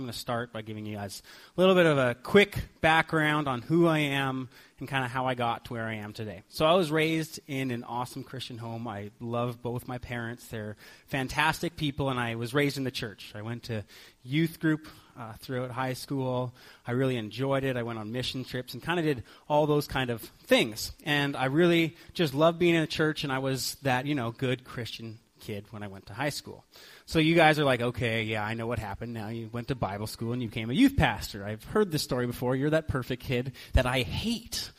I'm going to start by giving you guys a little bit of a quick background on who I am and kind of how I got to where I am today. So I was raised in an awesome Christian home. I love both my parents. They're fantastic people, and I was raised in the church. I went to youth group throughout high school. I really enjoyed it. I went on mission trips and kind of did all those kind of things. And I really just loved being in a church, and I was that, good Christian kid when I went to high school. So you guys are like, okay, yeah, I know what happened. Now you went to Bible school and you became a youth pastor. I've heard this story before. You're that perfect kid that I hate.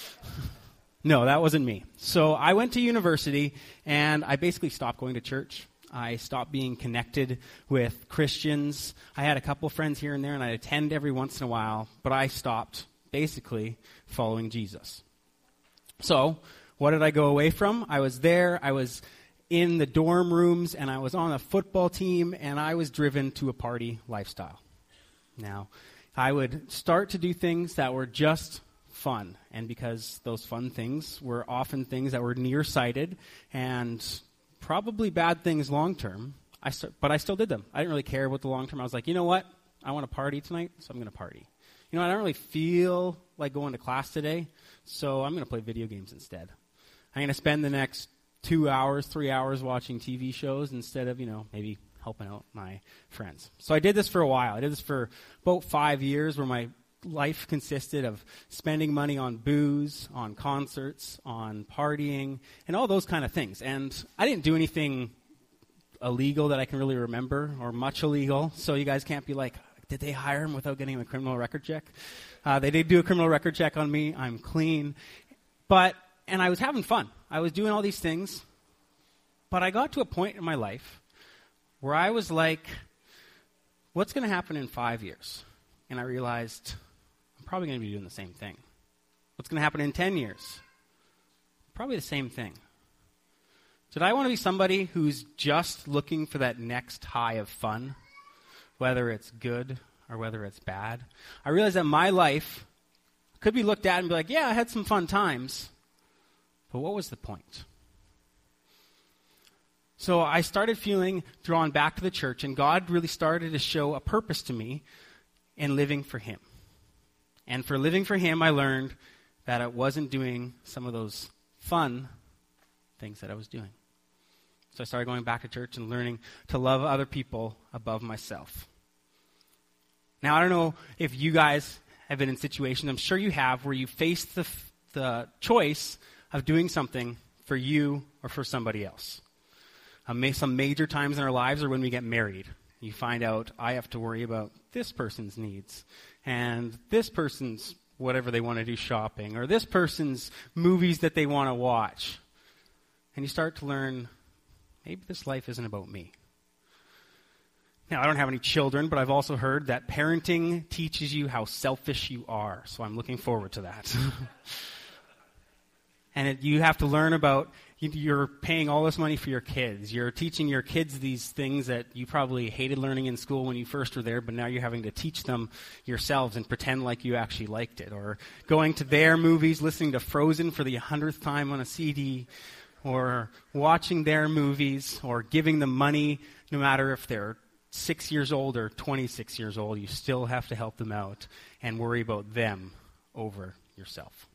No, that wasn't me. So I went to university and I basically stopped going to church. I stopped being connected with Christians. I had a couple friends here and there and I'd attend every once in a while, but I stopped basically following Jesus. So what did I go away from? I was there. I was in the dorm rooms, and I was on a football team, and I was driven to a party lifestyle. Now, I would start to do things that were just fun, and because those fun things were often things that were nearsighted and probably bad things long-term, but I still did them. I didn't really care about the long-term. I was like, you know what? I want to party tonight, so I'm going to party. I don't really feel like going to class today, so I'm going to play video games instead. I'm going to spend the next 2 hours, 3 hours watching TV shows instead of, maybe helping out my friends. So I did this for a while. I did this for about 5 years where my life consisted of spending money on booze, on concerts, on partying, and all those kind of things. And I didn't do anything illegal that I can really remember or much illegal. So you guys can't be like, did they hire him without getting a criminal record check? They did do a criminal record check on me. I'm clean. And I was having fun. I was doing all these things, but I got to a point in my life where I was like, what's going to happen in 5 years? And I realized I'm probably going to be doing the same thing. What's going to happen in 10 years? Probably the same thing. Did I want to be somebody who's just looking for that next high of fun, whether it's good or whether it's bad? I realized that my life could be looked at and be like, yeah, I had some fun times. But what was the point? So I started feeling drawn back to the church, and God really started to show a purpose to me in living for Him. And for living for Him, I learned that I wasn't doing some of those fun things that I was doing. So I started going back to church and learning to love other people above myself. Now, I don't know if you guys have been in situations, I'm sure you have, where you face the choice of doing something for you or for somebody else. Some major times in our lives are when we get married. You find out, I have to worry about this person's needs, and this person's whatever they want to do shopping, or this person's movies that they want to watch. And you start to learn, maybe this life isn't about me. Now, I don't have any children, but I've also heard that parenting teaches you how selfish you are, so I'm looking forward to that. And you have to learn about, you're paying all this money for your kids. You're teaching your kids these things that you probably hated learning in school when you first were there, but now you're having to teach them yourselves and pretend like you actually liked it. Or going to their movies, listening to Frozen for the 100th time on a CD, or watching their movies, or giving them money, no matter if they're 6 years old or 26 years old. You still have to help them out and worry about them over yourself.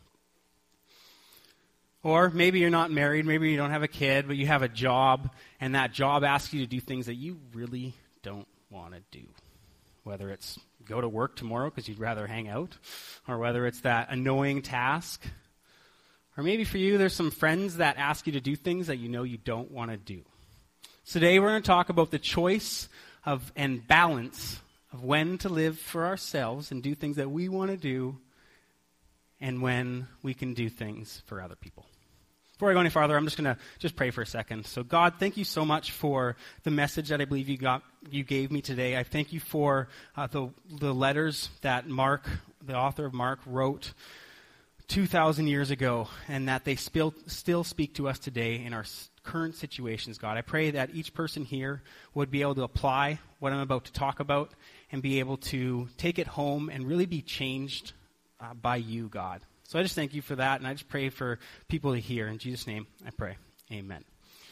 Or maybe you're not married, maybe you don't have a kid, but you have a job, and that job asks you to do things that you really don't want to do. Whether it's go to work tomorrow because you'd rather hang out, or whether it's that annoying task. Or maybe for you, there's some friends that ask you to do things that you know you don't want to do. So today we're going to talk about the choice of and balance of when to live for ourselves and do things that we want to do, and when we can do things for other people. Before I go any farther, I'm just going to pray for a second. So God, thank you so much for the message that I believe you gave me today. I thank you for the letters that Mark, the author of Mark, wrote 2,000 years ago, and that they still speak to us today in our current situations, God. I pray that each person here would be able to apply what I'm about to talk about and be able to take it home and really be changed by you, God. So I just thank you for that, and I just pray for people to hear. In Jesus' name, I pray. Amen.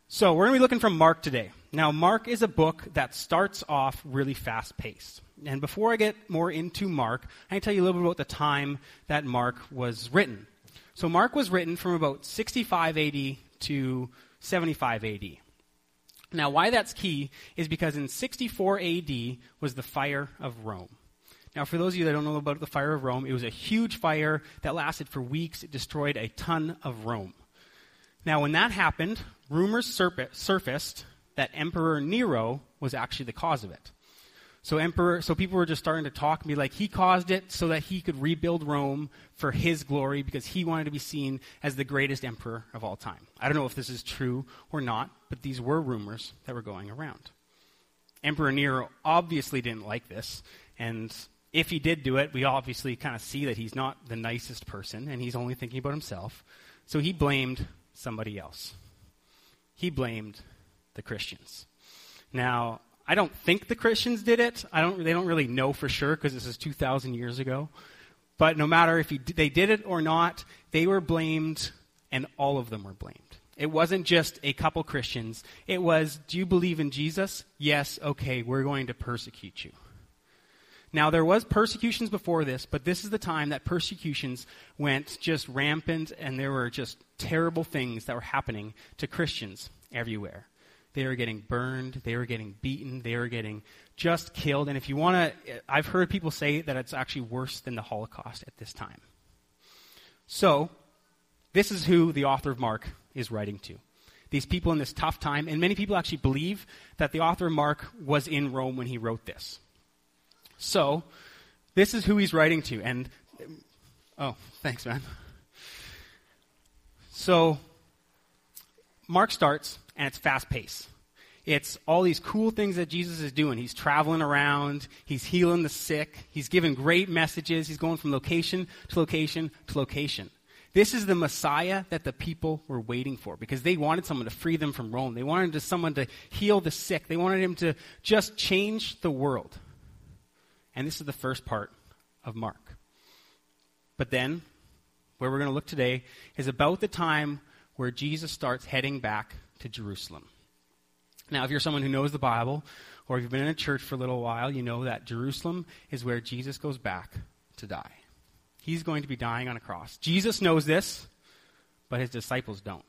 So we're going to be looking from Mark today. Now, Mark is a book that starts off really fast-paced. And before I get more into Mark, I can tell you a little bit about the time that Mark was written. So Mark was written from about 65 AD to 75 AD. Now, why that's key is because in 64 AD was the fire of Rome. Now, for those of you that don't know about the fire of Rome, it was a huge fire that lasted for weeks. It destroyed a ton of Rome. Now, when that happened, rumors surfaced that Emperor Nero was actually the cause of it. So people were just starting to talk and be like, he caused it so that he could rebuild Rome for his glory because he wanted to be seen as the greatest emperor of all time. I don't know if this is true or not, but these were rumors that were going around. Emperor Nero obviously didn't like this, and if he did do it, we obviously kind of see that he's not the nicest person, and he's only thinking about himself. So he blamed somebody else. He blamed the Christians. Now, I don't think the Christians did it. They don't really know for sure because this is 2,000 years ago. But no matter if they did it or not, they were blamed, and all of them were blamed. It wasn't just a couple Christians. It was, do you believe in Jesus? Yes, okay, we're going to persecute you. Now, there was persecutions before this, but this is the time that persecutions went just rampant, and there were just terrible things that were happening to Christians everywhere. They were getting burned, they were getting beaten, they were getting just killed. And if you want to, I've heard people say that it's actually worse than the Holocaust at this time. So, this is who the author of Mark is writing to. These people in this tough time, and many people actually believe that the author of Mark was in Rome when he wrote this. So, this is who he's writing to. And, oh, thanks, man. So, Mark starts, and it's fast-paced. It's all these cool things that Jesus is doing. He's traveling around. He's healing the sick. He's giving great messages. He's going from location to location to location. This is the Messiah that the people were waiting for because they wanted someone to free them from Rome. They wanted someone to heal the sick. They wanted him to just change the world. And this is the first part of Mark. But then, where we're going to look today is about the time where Jesus starts heading back to Jerusalem. Now, if you're someone who knows the Bible, or if you've been in a church for a little while, you know that Jerusalem is where Jesus goes back to die. He's going to be dying on a cross. Jesus knows this, but his disciples don't.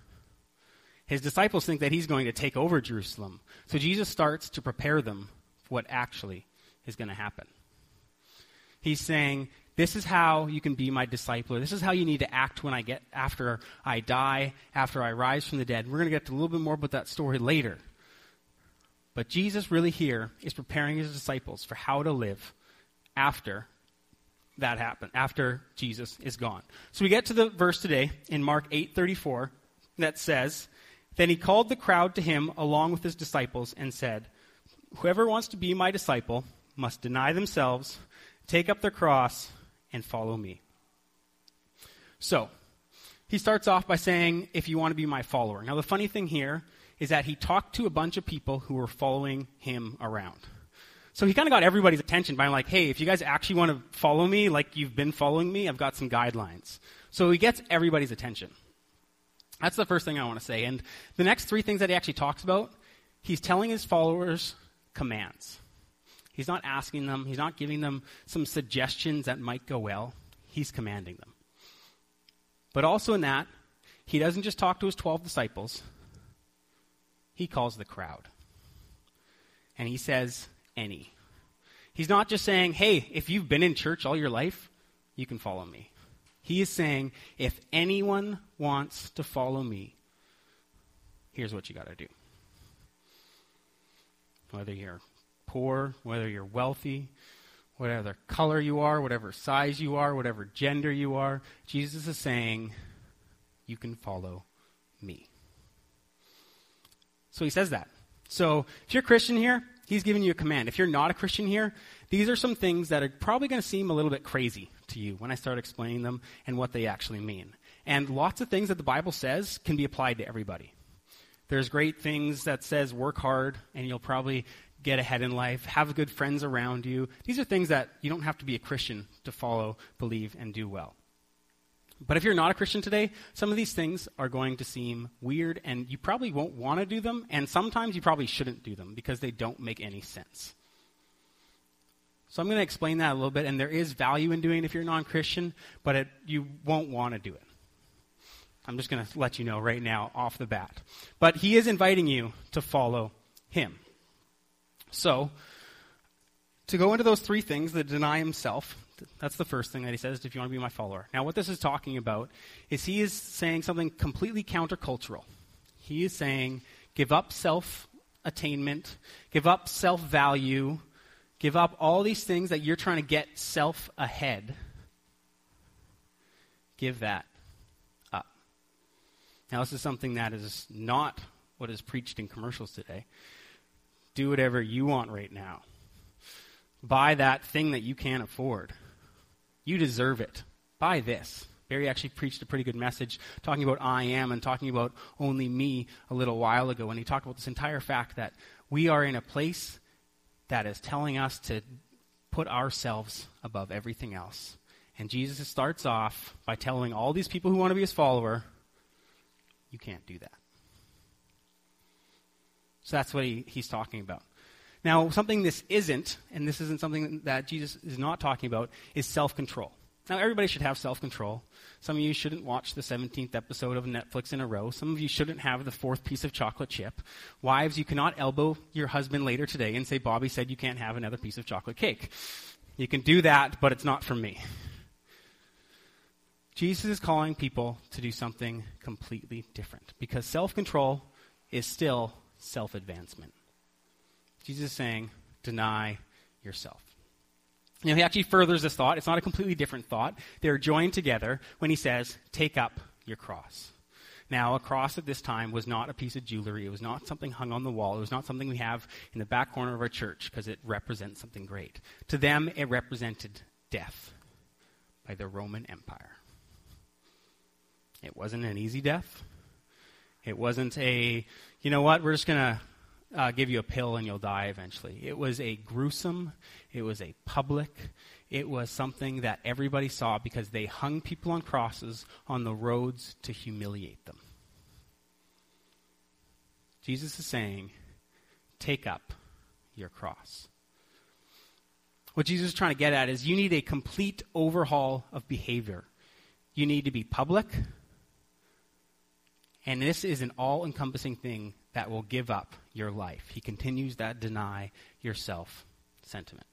His disciples think that he's going to take over Jerusalem. So Jesus starts to prepare them for what actually is going to happen. He's saying, this is how you can be my disciple. This is how you need to act after I die, after I rise from the dead. We're going to get to a little bit more about that story later. But Jesus really here is preparing his disciples for how to live after that happened, after Jesus is gone. So we get to the verse today in Mark 8:34 that says, "Then he called the crowd to him along with his disciples and said, 'Whoever wants to be my disciple must deny themselves, take up their cross, and follow me.'" So, he starts off by saying, if you want to be my follower. Now, the funny thing here is that he talked to a bunch of people who were following him around. So he kind of got everybody's attention by like, hey, if you guys actually want to follow me like you've been following me, I've got some guidelines. So he gets everybody's attention. That's the first thing I want to say. And the next three things that he actually talks about, he's telling his followers commands. He's not asking them. He's not giving them some suggestions that might go well. He's commanding them. But also in that, he doesn't just talk to his 12 disciples. He calls the crowd. And he says, any. He's not just saying, hey, if you've been in church all your life, you can follow me. He is saying, if anyone wants to follow me, here's what you got to do. Whether you're poor, whether you're wealthy, whatever color you are, whatever size you are, whatever gender you are, Jesus is saying, you can follow me. So he says that. So if you're a Christian here, he's giving you a command. If you're not a Christian here, these are some things that are probably going to seem a little bit crazy to you when I start explaining them and what they actually mean. And lots of things that the Bible says can be applied to everybody. There's great things that says work hard and you'll probably get ahead in life, have good friends around you. These are things that you don't have to be a Christian to follow, believe, and do well. But if you're not a Christian today, some of these things are going to seem weird, and you probably won't want to do them, and sometimes you probably shouldn't do them because they don't make any sense. So I'm going to explain that a little bit, and there is value in doing it if you're non-Christian, but you won't want to do it. I'm just going to let you know right now off the bat. But he is inviting you to follow him. So, to go into those three things, that deny himself, that's the first thing that he says, if you want to be my follower. Now, what this is talking about is he is saying something completely countercultural. He is saying, give up self-attainment, give up self-value, give up all these things that you're trying to get self ahead. Give that up. Now, this is something that is not what is preached in commercials today. Do whatever you want right now. Buy that thing that you can't afford. You deserve it. Buy this. Barry actually preached a pretty good message talking about I am and talking about only me a little while ago. And he talked about this entire fact that we are in a place that is telling us to put ourselves above everything else. And Jesus starts off by telling all these people who want to be his follower, you can't do that. So that's what he's talking about. Now, something this isn't, and this isn't something that Jesus is not talking about, is self-control. Now, everybody should have self-control. Some of you shouldn't watch the 17th episode of Netflix in a row. Some of you shouldn't have the 4th piece of chocolate chip. Wives, you cannot elbow your husband later today and say, Bobby said you can't have another piece of chocolate cake. You can do that, but it's not from me. Jesus is calling people to do something completely different because self-control is still self-advancement. Jesus is saying, deny yourself. He actually furthers this thought. It's not a completely different thought. They're joined together when he says, take up your cross. Now, a cross at this time was not a piece of jewelry. It was not something hung on the wall. It was not something we have in the back corner of our church because it represents something great. To them, it represented death by the Roman Empire. It wasn't an easy death. It wasn't a, you know what, we're just going to give you a pill and you'll die eventually. It was a gruesome, it was a public, it was something that everybody saw because they hung people on crosses on the roads to humiliate them. Jesus is saying, take up your cross. What Jesus is trying to get at is you need a complete overhaul of behavior. You need to be public, and this is an all-encompassing thing that will give up your life. He continues that deny yourself sentiment.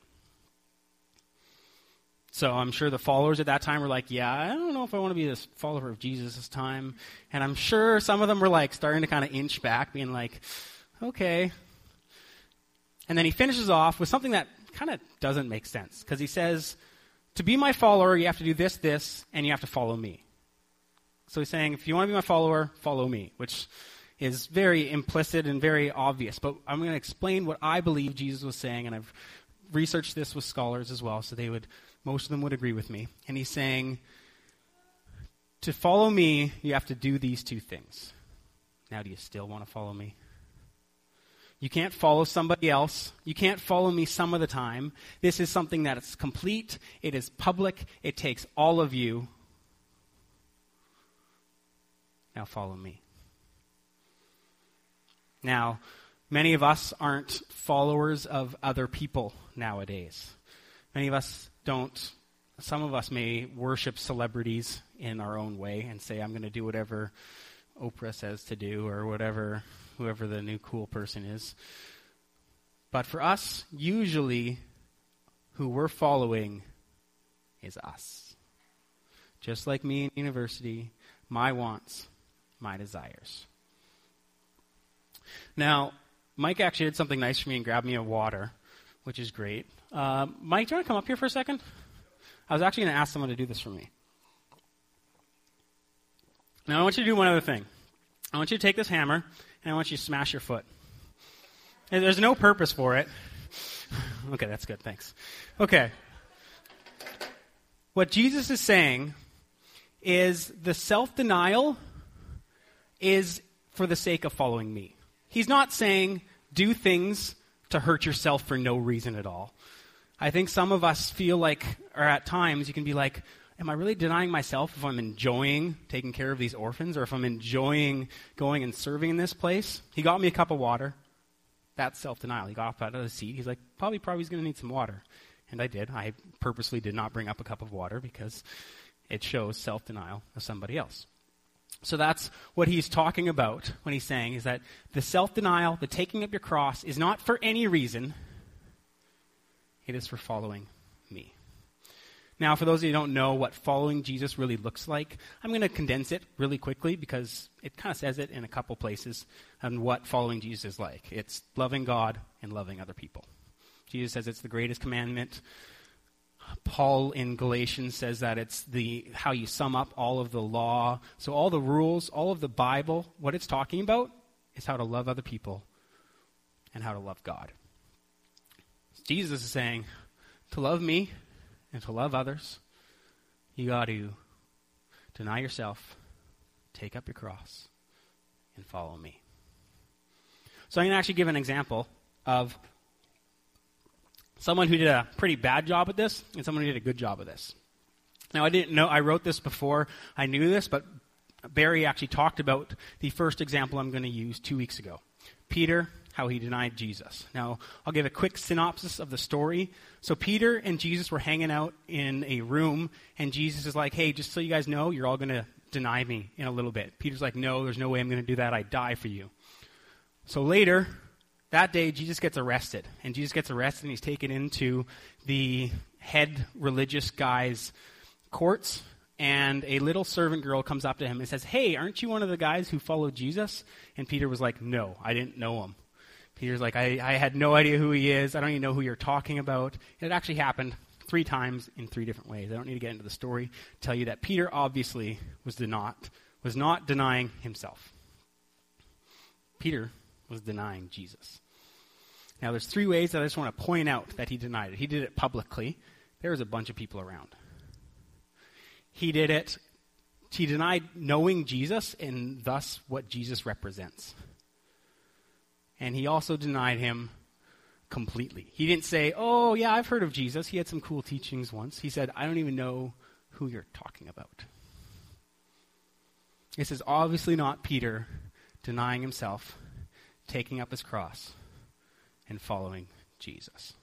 So I'm sure the followers at that time were like, yeah, I don't know if I want to be this follower of Jesus this time. And I'm sure some of them were like starting to kind of inch back, being like, okay. And then he finishes off with something that kind of doesn't make sense. Because he says, to be my follower, you have to do this, this, and you have to follow me. So he's saying, if you want to be my follower, follow me, which is very implicit and very obvious. But I'm going to explain what I believe Jesus was saying, and I've researched this with scholars as well, so most of them would agree with me. And he's saying, to follow me, you have to do these two things. Now, do you still want to follow me? You can't follow somebody else. You can't follow me some of the time. This is something that is complete. It is public. It takes all of you. Now follow me. Now, many of us aren't followers of other people nowadays. Many of us don't. Some of us may worship celebrities in our own way and say, I'm going to do whatever Oprah says to do or whoever the new cool person is. But for us, usually, who we're following is us. Just like me in university, my wants, my desires. Now, Mike actually did something nice for me and grabbed me a water, which is great. Mike, do you want to come up here for a second? I was actually going to ask someone to do this for me. Now, I want you to do one other thing. I want you to take this hammer, and I want you to smash your foot. And there's no purpose for it. Okay, that's good, thanks. Okay. What Jesus is saying is the self-denial is for the sake of following me. He's not saying do things to hurt yourself for no reason at all. I think some of us feel like, or at times you can be like, am I really denying myself if I'm enjoying taking care of these orphans, or if I'm enjoying going and serving in this place? He got me a cup of water. That's self-denial. He got up out of the seat. He's like, probably he's going to need some water. And I did. I purposely did not bring up a cup of water because it shows self-denial of somebody else. So that's what he's talking about when he's saying is that the self-denial, the taking up your cross, is not for any reason. It is for following me. Now, for those of you who don't know what following Jesus really looks like, I'm going to condense it really quickly because it kind of says it in a couple places on what following Jesus is like. It's loving God and loving other people. Jesus says it's the greatest commandment. Paul in Galatians says that it's how you sum up all of the law. So all the rules, all of the Bible, what it's talking about is how to love other people and how to love God. Jesus is saying, to love me and to love others, you got to deny yourself, take up your cross, and follow me. So I'm going to actually give an example of someone who did a pretty bad job at this and someone who did a good job at this. Now, I didn't know, I wrote this before I knew this, but Barry actually talked about the first example I'm going to use 2 weeks ago. Peter, how he denied Jesus. Now, I'll give a quick synopsis of the story. So Peter and Jesus were hanging out in a room, and Jesus is like, hey, just so you guys know, you're all going to deny me in a little bit. Peter's like, no, there's no way I'm going to do that. I'd die for you. So later, that day, Jesus gets arrested. And Jesus gets arrested, and he's taken into the head religious guy's courts. And a little servant girl comes up to him and says, hey, aren't you one of the guys who followed Jesus? And Peter was like, no, I didn't know him. Peter's like, I had no idea who he is. I don't even know who you're talking about. And it actually happened 3 times in 3 different ways. I don't need to get into the story. Tell you that Peter obviously was not denying himself. Peter was denying Jesus. Now, there's 3 ways that I just want to point out that he denied it. He did it publicly. There was a bunch of people around. He denied knowing Jesus and thus what Jesus represents. And he also denied him completely. He didn't say, oh, yeah, I've heard of Jesus. He had some cool teachings once. He said, I don't even know who you're talking about. This is obviously not Peter denying himself, taking up his cross, and following Jesus.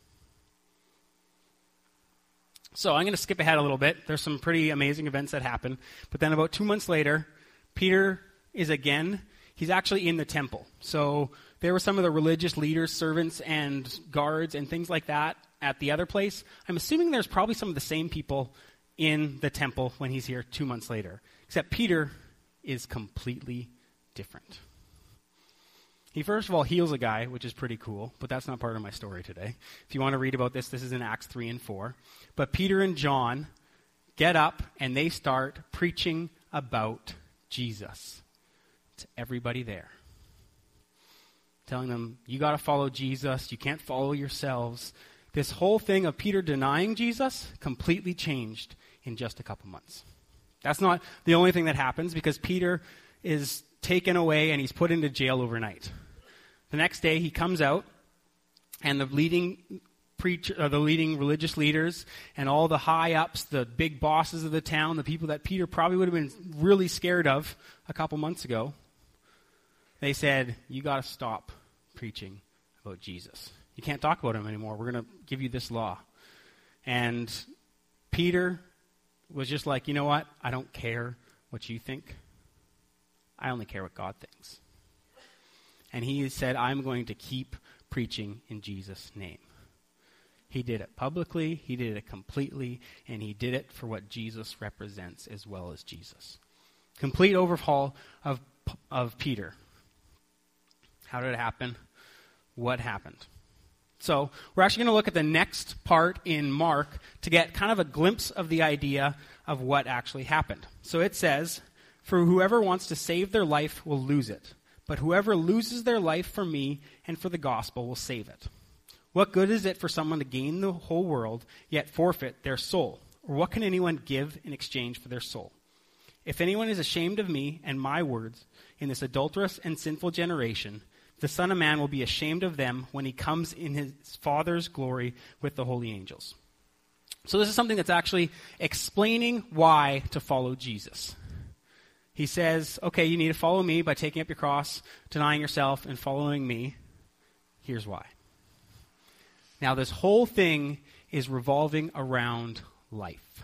So I'm going to skip ahead a little bit. There's some pretty amazing events that happen. But then about 2 months later, Peter he's actually in the temple. So there were some of the religious leaders, servants, and guards, and things like that at the other place. I'm assuming there's probably some of the same people in the temple when he's here 2 months later. Except Peter is completely different. He first of all heals a guy, which is pretty cool, but that's not part of my story today. If you want to read about this is in Acts 3 and 4. But Peter and John get up and they start preaching about Jesus to everybody there. Telling them, you got to follow Jesus, you can't follow yourselves. This whole thing of Peter denying Jesus completely changed in just a couple months. That's not the only thing that happens, because Peter is taken away and he's put into jail overnight. The next day he comes out, and the leading religious leaders and all the high ups, the big bosses of the town, the people that Peter probably would have been really scared of a couple months ago, they said, you got to stop preaching about Jesus. You can't talk about him anymore. We're going to give you this law. And Peter was just like, you know what? I don't care what you think. I only care what God thinks. And he said, I'm going to keep preaching in Jesus' name. He did it publicly, he did it completely, and he did it for what Jesus represents as well as Jesus. Complete overhaul of Peter. How did it happen? What happened? So we're actually going to look at the next part in Mark to get kind of a glimpse of the idea of what actually happened. So it says, for whoever wants to save their life will lose it, but whoever loses their life for me and for the gospel will save it. What good is it for someone to gain the whole world, yet forfeit their soul? Or what can anyone give in exchange for their soul? If anyone is ashamed of me and my words in this adulterous and sinful generation, the Son of Man will be ashamed of them when he comes in his Father's glory with the holy angels. So this is something that's actually explaining why to follow Jesus. He says, okay, you need to follow me by taking up your cross, denying yourself, and following me. Here's why. Now, this whole thing is revolving around life.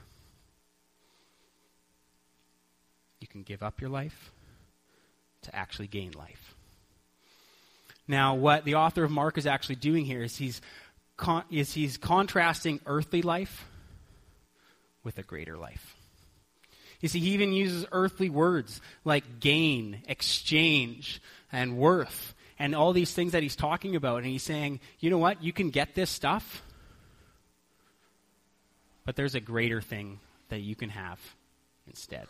You can give up your life to actually gain life. Now, what the author of Mark is actually doing here is he's contrasting earthly life with a greater life. You see, he even uses earthly words like gain, exchange, and worth, and all these things that he's talking about. And he's saying, you know what? You can get this stuff, but there's a greater thing that you can have instead.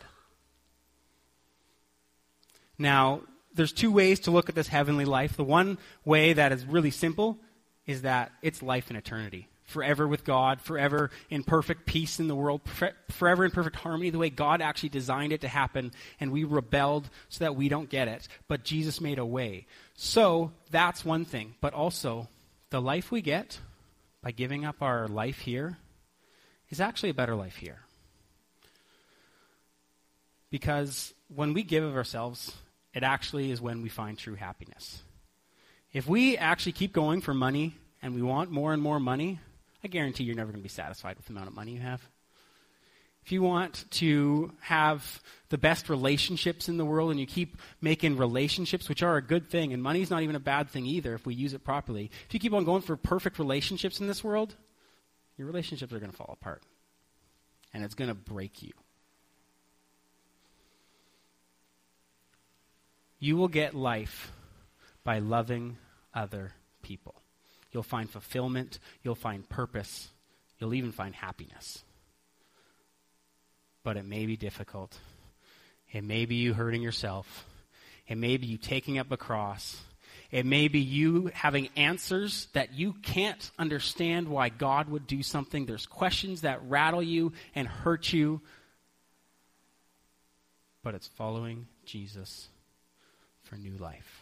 Now, there's two ways to look at this heavenly life. The one way that is really simple is that it's life in eternity. Forever with God, forever in perfect peace in the world, forever in perfect harmony, the way God actually designed it to happen, and we rebelled so that we don't get it. But Jesus made a way. So that's one thing. But also, the life we get by giving up our life here is actually a better life here. Because when we give of ourselves, it actually is when we find true happiness. If we actually keep going for money and we want more and more money, I guarantee you're never going to be satisfied with the amount of money you have. If you want to have the best relationships in the world and you keep making relationships, which are a good thing, and money's not even a bad thing either if we use it properly. If you keep on going for perfect relationships in this world, your relationships are going to fall apart. And it's going to break you. You will get life by loving other people. You'll find fulfillment. You'll find purpose. You'll even find happiness. But it may be difficult. It may be you hurting yourself. It may be you taking up a cross. It may be you having answers that you can't understand why God would do something. There's questions that rattle you and hurt you. But it's following Jesus for new life.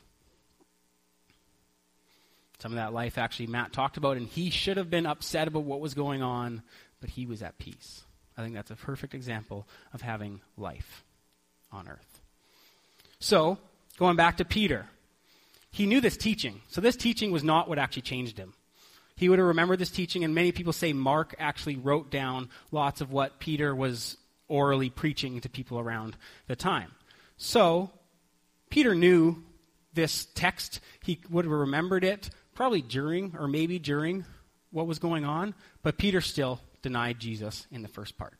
Some of that life actually Matt talked about, and he should have been upset about what was going on, but he was at peace. I think that's a perfect example of having life on earth. So, going back to Peter, he knew this teaching. So this teaching was not what actually changed him. He would have remembered this teaching, and many people say Mark actually wrote down lots of what Peter was orally preaching to people around the time. So, Peter knew this text. He would have remembered it probably during or maybe during what was going on, but Peter still denied Jesus in the first part.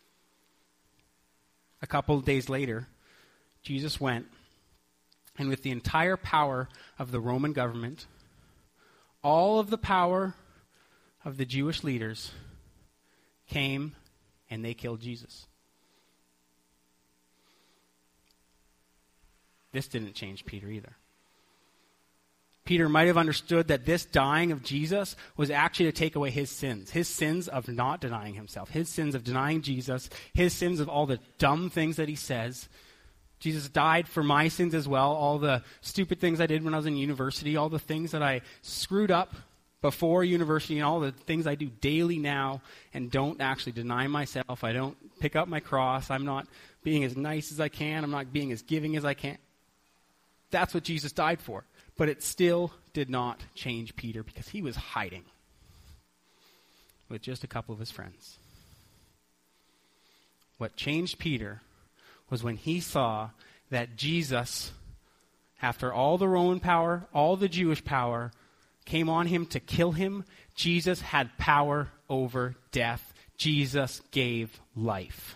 A couple of days later, Jesus went, and with the entire power of the Roman government, all of the power of the Jewish leaders came and they killed Jesus. This didn't change Peter either. Peter might have understood that this dying of Jesus was actually to take away his sins of not denying himself, his sins of denying Jesus, his sins of all the dumb things that he says. Jesus died for my sins as well, all the stupid things I did when I was in university, all the things that I screwed up before university, and all the things I do daily now and don't actually deny myself. I don't pick up my cross. I'm not being as nice as I can. I'm not being as giving as I can. That's what Jesus died for. But it still did not change Peter because he was hiding with just a couple of his friends. What changed Peter was when he saw that Jesus, after all the Roman power, all the Jewish power, came on him to kill him, Jesus had power over death. Jesus gave life.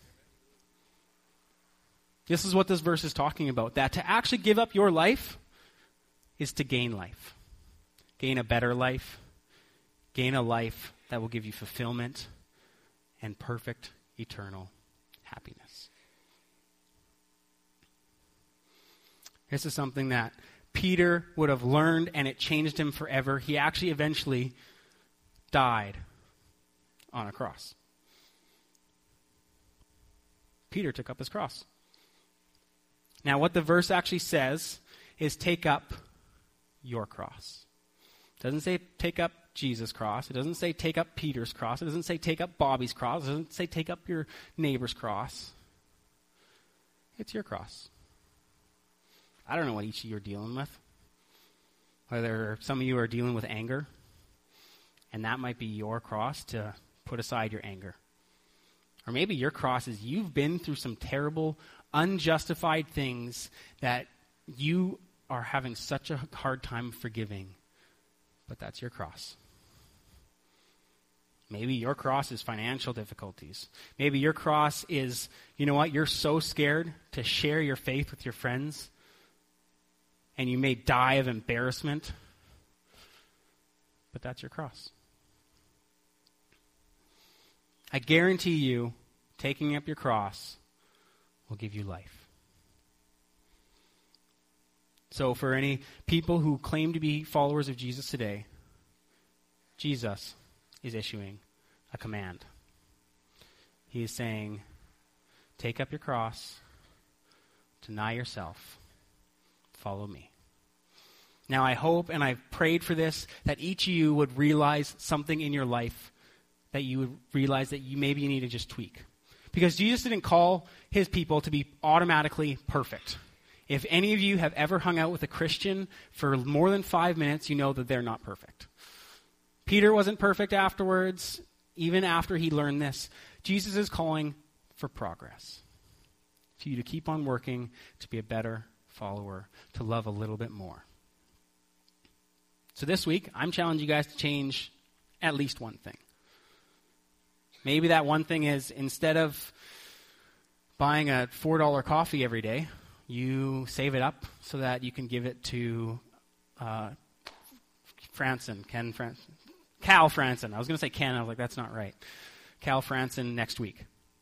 This is what this verse is talking about, that to actually give up your life is to gain life. Gain a better life. Gain a life that will give you fulfillment and perfect eternal happiness. This is something that Peter would have learned, and it changed him forever. He actually eventually died on a cross. Peter took up his cross. Now, what the verse actually says is take up your cross. It doesn't say take up Jesus' cross. It doesn't say take up Peter's cross. It doesn't say take up Bobby's cross. It doesn't say take up your neighbor's cross. It's your cross. I don't know what each of you are dealing with. Whether some of you are dealing with anger, and that might be your cross to put aside your anger. Or maybe your cross is you've been through some terrible, unjustified things that you are having such a hard time forgiving. But that's your cross. Maybe your cross is financial difficulties. Maybe your cross is, you know what, you're so scared to share your faith with your friends, and you may die of embarrassment. But that's your cross. I guarantee you, taking up your cross will give you life. So for any people who claim to be followers of Jesus today, Jesus is issuing a command. He is saying, take up your cross, deny yourself, follow me. Now I hope, and I've prayed for this, that each of you would realize something in your life that you would realize that you maybe need to just tweak. Because Jesus didn't call his people to be automatically perfect. If any of you have ever hung out with a Christian for more than 5 minutes, you know that they're not perfect. Peter wasn't perfect afterwards, even after he learned this. Jesus is calling for progress. For you to keep on working, to be a better follower, to love a little bit more. So this week, I'm challenging you guys to change at least one thing. Maybe that one thing is, instead of buying a $4 coffee every day, you save it up so that you can give it to Cal Franson. I was going to say Ken. I was like, that's not right. Cal Franson next week.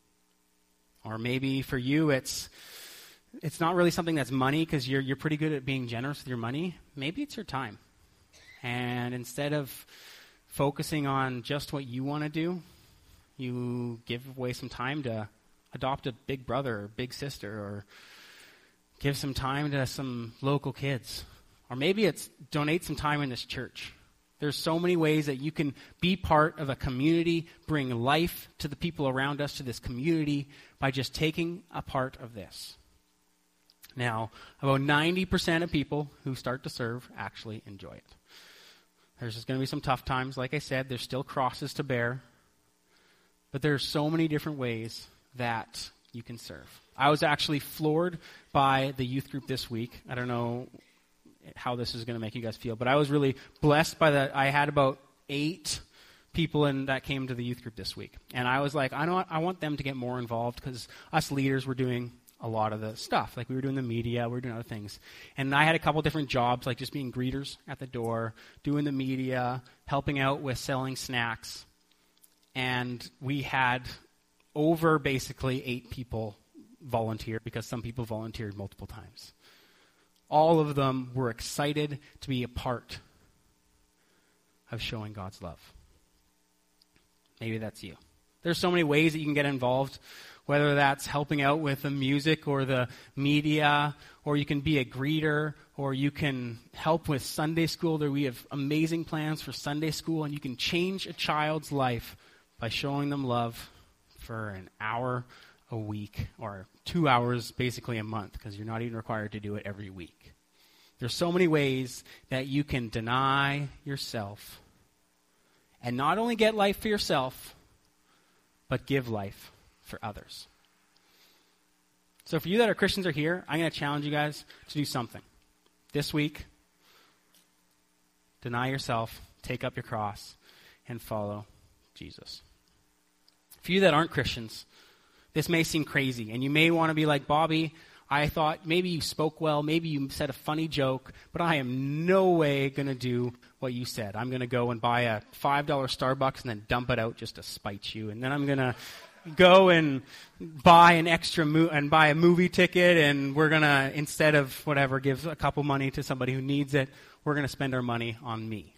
Or maybe for you, it's not really something that's money because you're pretty good at being generous with your money. Maybe it's your time. And instead of focusing on just what you want to do, you give away some time to adopt a big brother or big sister, or give some time to some local kids. Or maybe it's donate some time in this church. There's so many ways that you can be part of a community, bring life to the people around us, to this community, by just taking a part of this. Now, about 90% of people who start to serve actually enjoy it. There's just going to be some tough times. Like I said, there's still crosses to bear. But there's so many different ways that you can serve. I was actually floored by the youth group this week. I don't know how this is going to make you guys feel, but I was really blessed by that. I had about 8 people that came to the youth group this week. And I was like, I want them to get more involved, because us leaders were doing a lot of the stuff. Like, we were doing the media, we were doing other things. And I had a couple different jobs, like just being greeters at the door, doing the media, helping out with selling snacks. And we had over basically 8 people volunteer, because some people volunteered multiple times. All of them were excited to be a part of showing God's love. Maybe that's you. There's so many ways that you can get involved, whether that's helping out with the music or the media, or you can be a greeter, or you can help with Sunday school. We have amazing plans for Sunday school, and you can change a child's life by showing them love for an hour a week, or 2 hours basically a month, because you're not even required to do it every week. There's so many ways that you can deny yourself and not only get life for yourself, but give life for others. So for you that are Christians are here, I'm going to challenge you guys to do something. This week, deny yourself, take up your cross, and follow Jesus. For you that aren't Christians, this may seem crazy, and you may want to be like, Bobby, I thought maybe you spoke well, maybe you said a funny joke, but I am no way going to do what you said. I'm going to go and buy a $5 Starbucks and then dump it out just to spite you. And then I'm going to go and buy an extra and buy a movie ticket, and we're going to, instead of whatever, give a couple money to somebody who needs it, we're going to spend our money on me.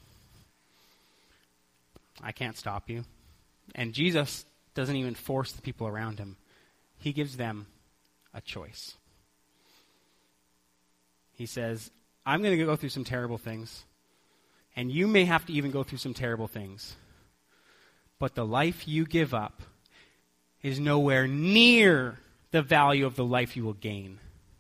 I can't stop you. And Jesus doesn't even force the people around him. He gives them a choice. He says, I'm going to go through some terrible things, And you may have to even go through some terrible things. But the life you give up is nowhere near the value of the life you will gain.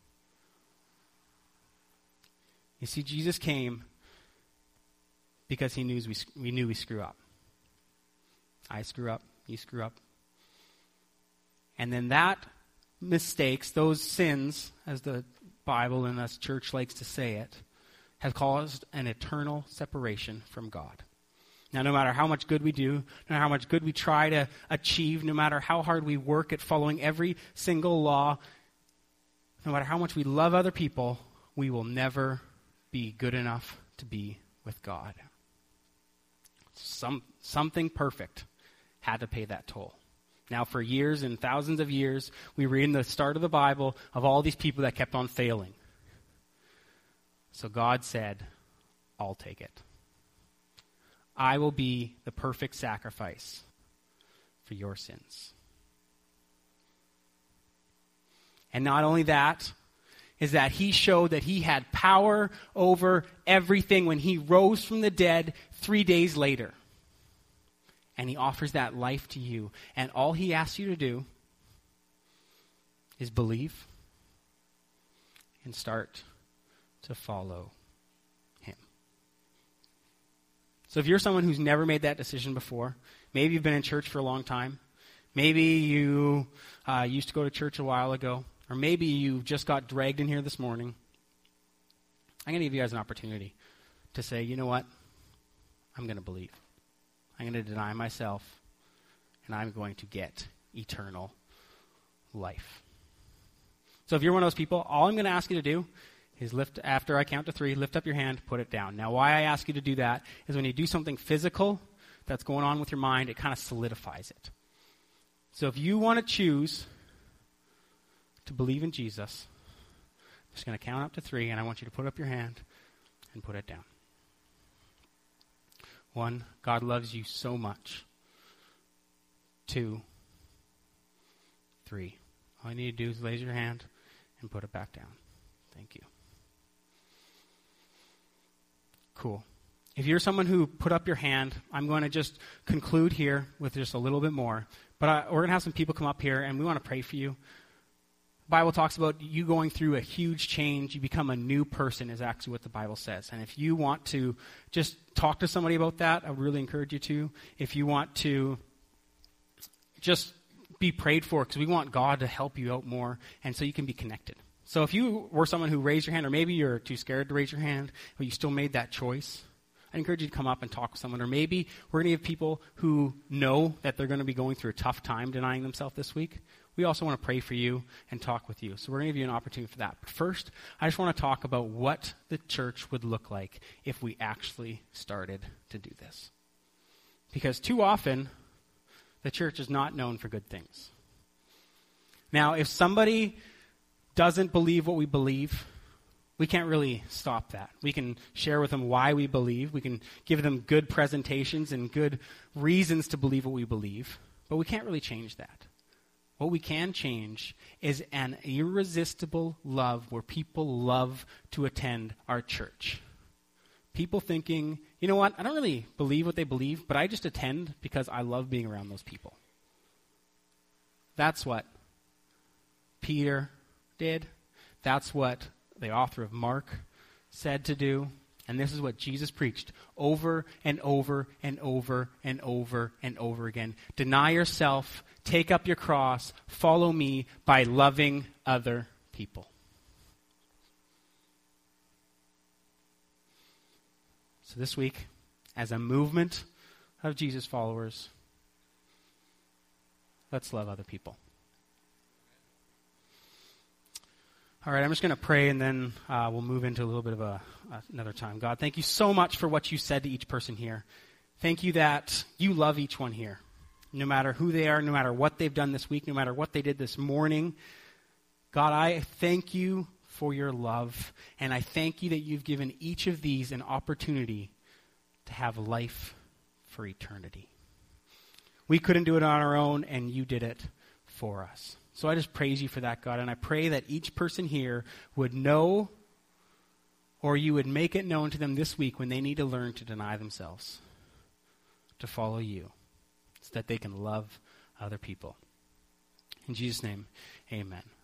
You see, Jesus came because he knew we screw up. I screw up, you screw up. And then that mistakes, those sins, as the Bible and us church likes to say it, have caused an eternal separation from God. Now, no matter how much good we do, no matter how much good we try to achieve, no matter how hard we work at following every single law, no matter how much we love other people, we will never be good enough to be with God. Something perfect had to pay that toll. Now, for years and thousands of years, we read in the start of the Bible of all these people that kept on failing. So God said, I'll take it. I will be the perfect sacrifice for your sins. And not only that, is that he showed that he had power over everything when he rose from the dead 3 days later. And he offers that life to you. And all he asks you to do is believe and start to follow him. So if you're someone who's never made that decision before, maybe you've been in church for a long time, maybe you used to go to church a while ago, or maybe you just got dragged in here this morning, I'm going to give you guys an opportunity to say, you know what? I'm going to believe. I'm going to deny myself, and I'm going to get eternal life. So if you're one of those people, all I'm going to ask you to do is lift, after I count to 3, lift up your hand, put it down. Now, why I ask you to do that is when you do something physical that's going on with your mind, it kind of solidifies it. So if you want to choose to believe in Jesus, I'm just going to count up to 3, and I want you to put up your hand and put it down. 1, God loves you so much. 2, 3. All you need to do is raise your hand and put it back down. Thank you. Cool. If you're someone who put up your hand, I'm going to just conclude here with just a little bit more. But we're going to have some people come up here, and we want to pray for you. The Bible talks about you going through a huge change. You become a new person is actually what the Bible says. And if you want to just talk to somebody about that, I really encourage you to. If you want to just be prayed for, because we want God to help you out more, and so you can be connected. So if you were someone who raised your hand, or maybe you're too scared to raise your hand, but you still made that choice, I encourage you to come up and talk with someone. Or maybe we're going to have people who know that they're going to be going through a tough time denying themselves this week. We also want to pray for you and talk with you. So we're going to give you an opportunity for that. But first, I just want to talk about what the church would look like if we actually started to do this. Because too often, the church is not known for good things. Now, if somebody doesn't believe what we believe, we can't really stop that. We can share with them why we believe. We can give them good presentations and good reasons to believe what we believe. But we can't really change that. What we can change is an irresistible love where people love to attend our church. People thinking, you know what, I don't really believe what they believe, but I just attend because I love being around those people. That's what Peter did. That's what the author of Mark said to do. And this is what Jesus preached over and over and over and over and over again. Deny yourself, take up your cross, follow me by loving other people. So this week, as a movement of Jesus followers, let's love other people. All right, I'm just going to pray, and then we'll move into a little bit of another time. God, thank you so much for what you said to each person here. Thank you that you love each one here, no matter who they are, no matter what they've done this week, no matter what they did this morning. God, I thank you for your love, and I thank you that you've given each of these an opportunity to have life for eternity. We couldn't do it on our own, and you did it for us. So I just praise you for that, God, and I pray that each person here would know or you would make it known to them this week when they need to learn to deny themselves, to follow you, so that they can love other people. In Jesus' name, amen.